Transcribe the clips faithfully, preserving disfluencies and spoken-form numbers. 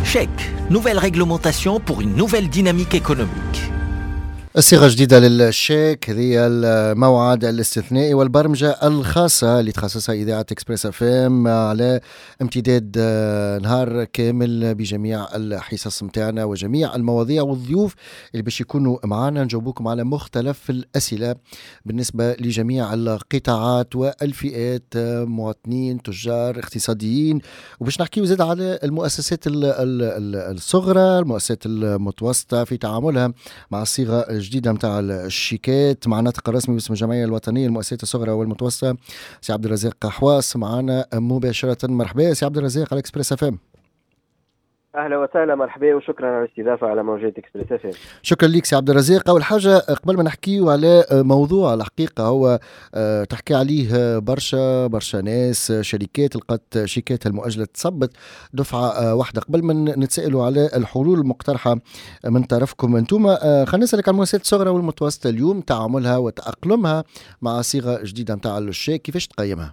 Chèque, nouvelle réglementation pour une nouvelle dynamique économique. صيغة جديدة للشيك، هذه الموعد الاستثنائي والبرمجة الخاصة اللي تخصصها إذاعة إكسبريس اف ام على امتداد نهار كامل بجميع الحصص متاعنا وجميع المواضيع والضيوف اللي باش يكونوا معنا نجاوبوكم على مختلف الأسئلة بالنسبة لجميع القطاعات والفئات، مواطنين، تجار، اقتصاديين، وباش نحكيو زاد على المؤسسات الصغرى، المؤسسات المتوسطة في تعاملها مع الصيغة جديدة متاع الشيكات. مع ناطق الرسمي باسم الجمعية الوطنية للمؤسسات الصغرى والمتوسطة سي عبد الرزاق حواس معنا مباشرة. مرحبا سي عبد الرزاق على اكسبريس اف ام. اهلا وسهلا، مرحبا وشكرا على الاستضافه على موجات اكسبريس اف ام. شكرا لك سي عبد الرزاق. اول حاجه قبل ما نحكيو على موضوع الحقيقه هو تحكي عليه برشا برشا ناس، شركات لقت شيكاتها المؤجله تصبت دفعه واحده. قبل ما نتسائلوا على الحلول المقترحه من طرفكم انتم، خلينا نسالك عن المؤسسات الصغرى والمتوسطه اليوم، تعاملها وتاقلمها مع صيغه جديده نتاع الشيك، كيفاش تقيمها؟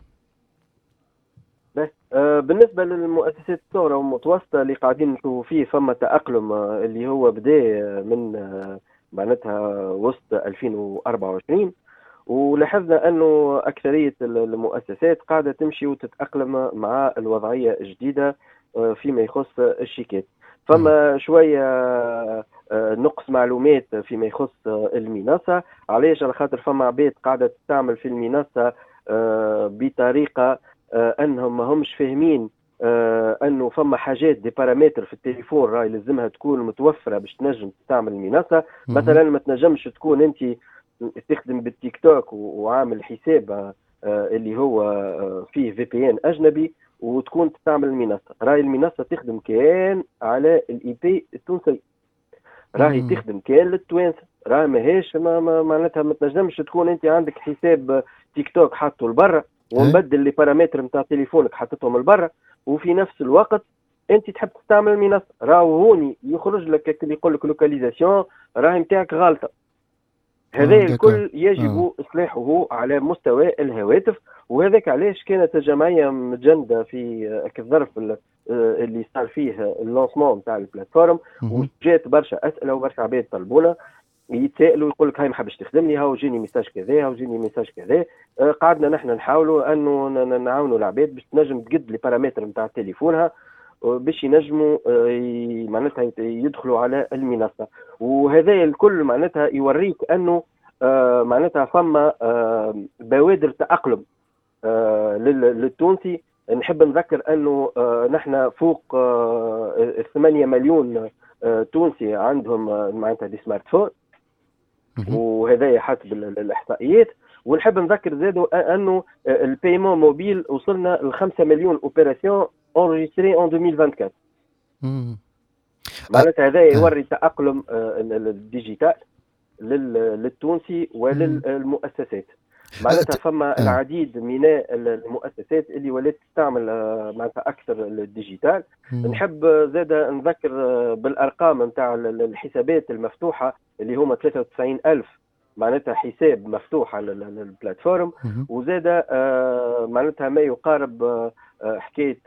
بالنسبة للمؤسسات الصغرى والمتوسطة اللي قاعدين نشوفوا فيه فما تأقلم اللي هو بدأ من معناتها وسط ألفين وأربعة وعشرين، ولاحظنا أنه أكثرية المؤسسات قاعدة تمشي وتتأقلم مع الوضعية الجديدة فيما يخص الشيكات. فما شوية نقص معلومات فيما يخص المنصة، علاش؟ على خاطر فما عباد قاعدة تستعمل في المنصة بطريقة انهم ما همش فاهمين آه انه فما حاجات دي بارامتر في التليفون راي لازمها تكون متوفره باش تنجم تستعمل المنصه. مثلا ما تنجمش تكون انت تخدم بالتيك توك وعامل حساب آه اللي هو آه فيه في بي ان اجنبي وتكون تستعمل المنصه. راي المنصه تخدم كان على الاي بي التونسي، راهي تخدم كان للتوانسه، راهي ماهيش ما معناتها ما تنجمش تكون انت عندك حساب تيك توك حاطه لبرا ومبدل لي بارامتر نتاع تليفونك حطيتهم لبرا وفي نفس الوقت انت تحب تستعمل المنصه. راهو هوني يخرج لك اللي يقول لك لوكاليزاسيون راهي نتاعك غلطه. هذا آه الكل يجب آه. اصلاحه على مستوى الهواتف، وهذاك علاش كانت الجمعيه متجنده في الظرف اللي صار فيه اللونسمون نتاع البلاتفورم، وجات برشا اسئله وبرشا عباد طلبونا يتسائلوا يقول لك هاي ما حبش تخدمني، هاو جيني ميساج كذا، هاو جيني ميساج كذا. آه قعدنا نحن نحاولوا انه نعاونوا العباد باش تنجم تقد لي بارامتر نتاع تليفونها باش ينجموا آه معناتها يدخلوا على المنصه. وهذا الكل معناتها يوريك انه آه معناتها فما آه بوادر تاقلم آه للتونسي. نحب نذكر انه آه نحن فوق آه ثمانية مليون آه تونسي عندهم آه معناتها دي سمارت فون، وهذا حسب الاحصائيات. ونحب نذكر زادوا انه البايمون موبيل وصلنا ل خمسة مليون اوبيراسيون انريجستري ان ألفين وأربعة وعشرين. معناتها هذا يوري تاقلم الديجيتال للتونسي وللمؤسسات. معناتها فما العديد من المؤسسات اللي ولات تستعمل معناتها اكثر الديجيتال. نحب زاد نذكر بالارقام نتاع الحسابات المفتوحه اللي هما ثلاثة وتسعين ألف معناتها حساب مفتوح على البلاتفورم، وزاد معناتها ما يقارب حكايه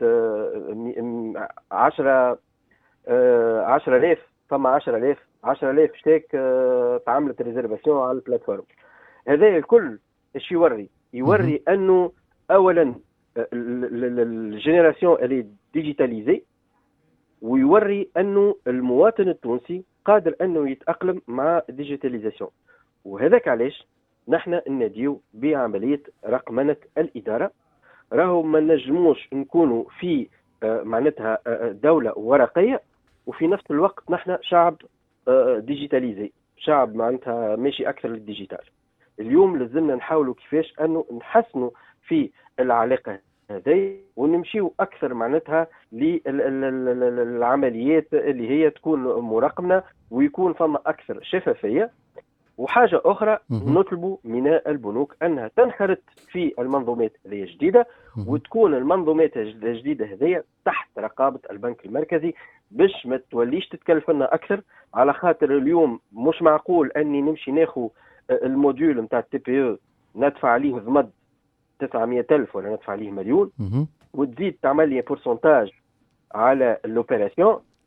عشرة عشرة آلاف، فما عشرة آلاف عشرة آلاف شتاك تعملت ريزيرفاسيون على البلاتفورم. هذا الكل ايش يوري؟ يوري انه اولا الجينيراسيون اللي ديجيتاليزي، ويوري انه المواطن التونسي قادر انه يتاقلم مع الديجيتاليزاسيون. وهذاك علاش نحن نناديو بعمليه رقمنه الاداره. راهو ما نجموش نكونوا في معناتها دوله ورقيه وفي نفس الوقت نحن شعب ديجيتاليزي، شعب معناتها ماشي اكثر للديجيتال. اليوم لازمنا نحاولوا كيفاش انه نحسنوا في العلاقه هذه ونمشيو اكثر معناتها للعمليات اللي هي تكون مراقمه ويكون فما اكثر شفافيه. وحاجه اخرى نطلبوا من البنوك انها تنخرط في المنظومات هذه الجديده، وتكون المنظومات الجديده هذه تحت رقابه البنك المركزي باش ما توليش تتكلف لنا اكثر. على خاطر اليوم مش معقول اني نمشي ناخذ الموديول نتاع التي بي او ندفع عليه ضمد تسعمية ألف ولا ندفع عليه مليون، وتزيد تعمل لي بورسنتاج على الاوبيراسيون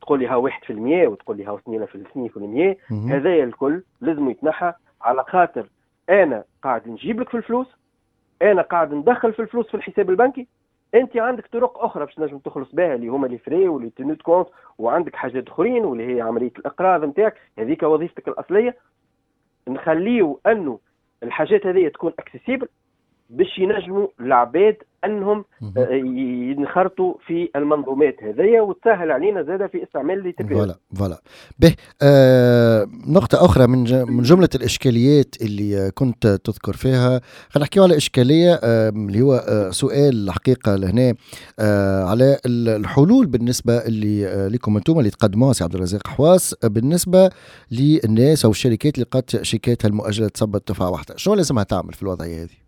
تقول لي ها واحد في المية وتقول لي ها اثنين في اثنين في المية، هذايا الكل لازم يتنحى، على خاطر انا قاعد نجيب لك في الفلوس، انا قاعد ندخل في الفلوس في الحساب البنكي، انت عندك طرق اخرى باش تنجم تخلص بها اللي هما لي فري واللي تنوت كونت، وعندك حاجات اخرين واللي هي عمليه الاقراض نتاعك، هذيك وظيفتك الاصليه. نخليو انه الحاجات هذه تكون اكسسيبل باش ينجموا العباد انهم ينخرطوا في المنظومات هذيا، وتسهل علينا زاده في استعمال اللي تبي. فوالا فوالا به آه نقطة أخرى من من جملة الإشكاليات اللي كنت تذكر فيها، خلينا نحكي على إشكالية آه اللي هو آه سؤال الحقيقة لهنا آه على الحلول بالنسبة اللي آه لكم أنتم اللي تقدموها سي عبد الرزاق حواس آه بالنسبة للناس أو الشركات اللي قد شيكاتها المؤجلة تصبت دفعة واحدة، شو لازمها تعمل في الوضعية هذه؟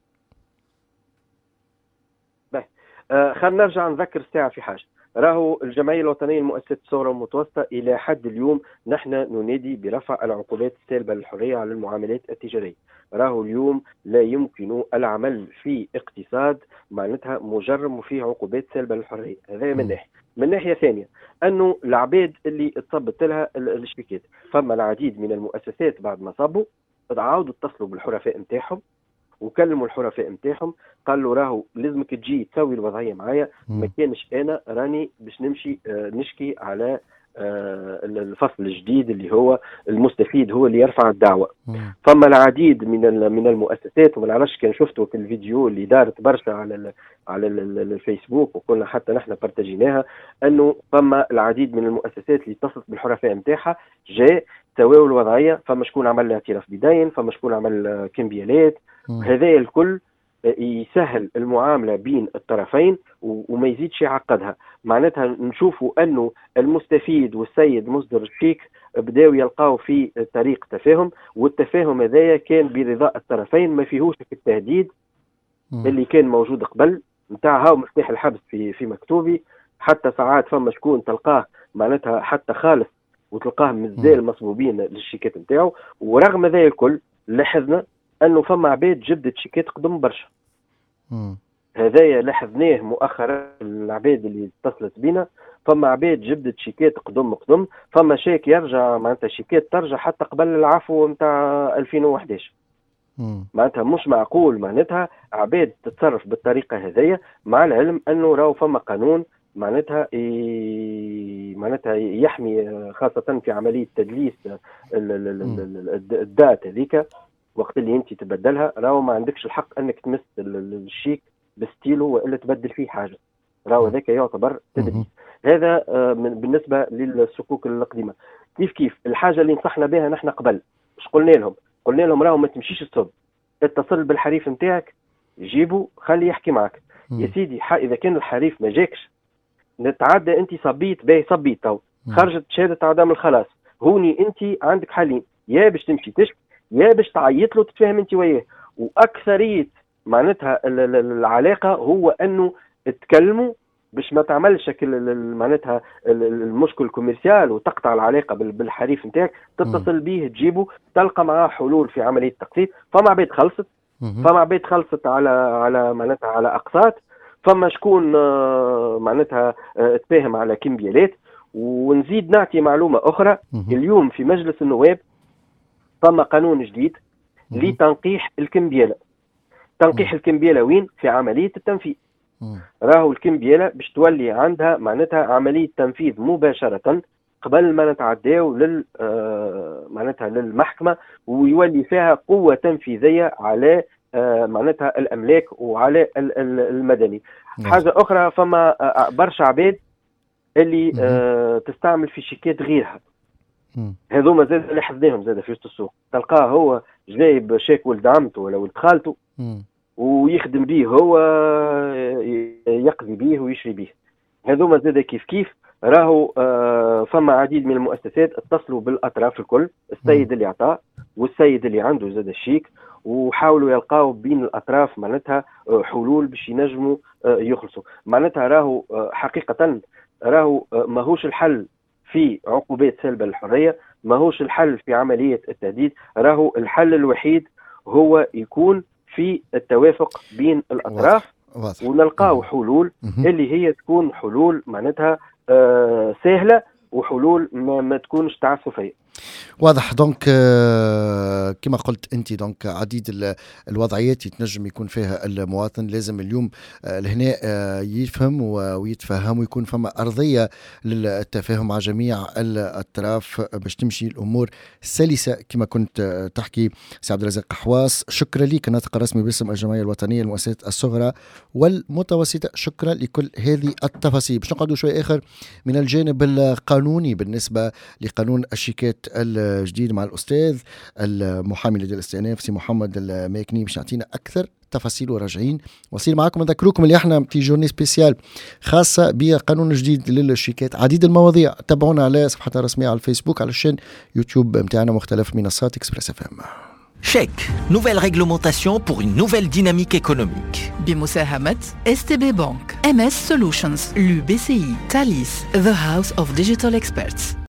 آه خلينا نرجع نذكر الساعة في حاجة. راهو الجمعية الوطنية لمؤسسة الصغرى والمتوسطة إلى حد اليوم نحن ننادي برفع العقوبات السالبة للحرية على المعاملات التجارية. راهو اليوم لا يمكن العمل في اقتصاد معناتها مجرم وفيه عقوبات سالبة للحرية، هذا من ناحية. من ناحية ثانية أنه العباد اللي تصبت لها الشبكات، فما العديد من المؤسسات بعد ما صبوا عاودوا اتصلوا بالحرفاء نتاعهم وكلموا الحرفاء نتاعهم، قالوا راهو لازمك تجي تسوي الوضعيه معايا، ما كانش انا راني باش نمشي آه نشكي على آه الفصل الجديد اللي هو المستفيد هو اللي يرفع الدعوه. فما العديد من من المؤسسات، وما نعرفش كان شفتوا في الفيديو اللي دارت برشا على ال على ال الفيسبوك وكنا حتى نحن بارتاجيناها، انه فما العديد من المؤسسات اللي اتصلت بالحرفاء نتاعها جاء سواو الوضعيه، فما شكون عمل اعتراف بدين، فما شكون عمل كمبيالات، هذا الكل يسهل المعاملة بين الطرفين وما يزيدش يعقدها. معناتها نشوفوا أنه المستفيد والسيد مصدر الشيك بداوا يلقاو في طريق تفاهم، والتفاهم هذايا كان برضاء الطرفين، ما فيهوش التهديد اللي كان موجود قبل نتاع هاو مفتاح الحبس في في مكتوبي. حتى ساعات فما شكون تلقاه معناتها حتى خالص وتلقاه مازال مصبوبين للشيكات نتاعو. ورغم ذلك الكل لاحظنا انه فما عباد جبدت شيكات قدم برشا. هذايا لاحظناه مؤخرا العباد اللي اتصلت بنا، فما عباد جبدت شيكات قدم قدم، فما شيك يرجع معناتها شيكات ترجع حتى قبل العفو نتاع ألفين وأحد عشر. معناتها مش معقول معناتها عباد تتصرف بالطريقه هذيا، مع العلم انه راهو فما قانون معناتها إيه معناتها يحمي خاصه في عمليه تدليس الدات هذيك وقت اللي انت تبدلها. راهو ما عندكش الحق انك تمس الشيك بستيلو والا تبدل فيه حاجه، راهو ذاك يعتبر تدليس. هذا بالنسبه للصكوك القديمه. كيف كيف الحاجه اللي نصحنا بها نحن قبل، مش قلنا لهم قلنا لهم راهو ما تمشيش الصب، اتصل بالحريف نتاعك جيبه خلي يحكي معك. يا سيدي اذا كان الحريف ما جاكش نتعدى، انت صبيت باهي صبيت تو خرجت شهاده عدم الخلاص، هوني انت عندك حالين، يا باش تمشي تشكي يا باش تعيط له تتفاهم انت وياه. واكثريه معناتها العلاقه هو انه تكلموا باش ما تعملش معناتها المشكل كوميرسيال وتقطع العلاقه بالحريف نتاعك، تتصل به تجيبه تلقى معاه حلول في عمليه التقسيط. فما عباد خلصت، فما عباد خلصت على على معناتها على اقساط، فما شكون معناتها تفاهم على كمبيالات. ونزيد نعطي معلومه اخرى، اليوم في مجلس النواب فما قانون جديد لتنقيح الكمبياله. تنقيح الكمبياله وين؟ في عمليه التنفيذ. راهو الكمبياله باش تولي عندها معناتها عمليه تنفيذ مباشره قبل ما نتعداو لل آه معناتها للمحكمه، ويولي فيها قوه تنفيذيه على آه معناتها الاملاك وعلى المدني. حاجه اخرى، فما آه برشا عباد اللي آه تستعمل في شيكات غيرها، هذوما زاد اللي حفظناهم زاد في وسط السوق، تلقاه هو جايب شيك ولد عمته ولا ولد خالته ويخدم به هو يقضي به ويشري به. هذوما زاد كيف كيف راهو آه فما عديد من المؤسسات اتصلوا بالاطراف الكل، السيد اللي عطاه والسيد اللي عنده زاد الشيك، وحاولوا يلقاو بين الاطراف معناتها حلول باش ينجموا آه يخلصوا. معناتها راهو آه حقيقه راهو آه ماهوش الحل في عقوبات سلبة للحرية، ماهوش الحل في عملية التهديد، راهو الحل الوحيد هو يكون في التوافق بين الأطراف ونلقاو حلول اللي هي تكون حلول معناتها آه سهلة وحلول ما, ما تكونش تعسفيه. واضح. دونك كما قلت انت دونك عديد الوضعيات يتنجم يكون فيها المواطن، لازم اليوم لهنا يفهم ويتفهم ويكون فما ارضيه للتفاهم مع جميع الاطراف باش تمشي الامور سلسه كما كنت تحكي سي عبد الرزاق قحواس. شكرا لك الناطق الرسمي باسم الجمعيه الوطنيه للمؤسسات الصغرى والمتوسطه، شكرا لكل هذه التفاصيل. باش نقعدوا شوي اخر من الجانب القانوني بالنسبه لقانون الشيكات الجديد مع الأستاذ المحامي لدى الاستئناف سي محمد الماكني باش يعطينا أكثر تفاصيل وراجعين وصير معكم. نذكركم اللي احنا في جورني سبيسيال خاصة بقانون جديد للشيكات، عديد المواضيع. تابعونا على صفحتنا الرسمية على الفيسبوك، على الشان يوتيوب متاعنا، مختلف منصات إكسبريس اف ام. Chèque, nouvelle réglementation pour une nouvelle dynamique économique. بمساهمة إس تي بي Bank, إم إس Solutions, l'U B C I, Thalys, The House of Digital Experts.